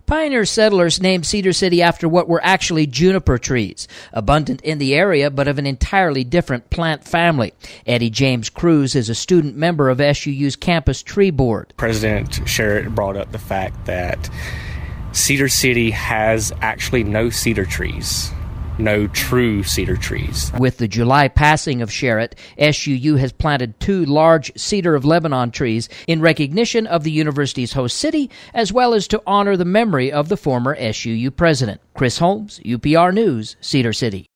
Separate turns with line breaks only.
Pioneer settlers named Cedar City after what were actually juniper trees, abundant in the area but of an entirely different plant family. Eddie James Cruz is a student member of SUU's campus tree board.
President Sherritt brought up the fact that Cedar City has actually no cedar trees. No true cedar trees.
With the July passing of Sherritt, SUU has planted 2 large Cedar of Lebanon trees in recognition of the university's host city, as well as to honor the memory of the former SUU president. Chris Holmes, UPR News, Cedar City.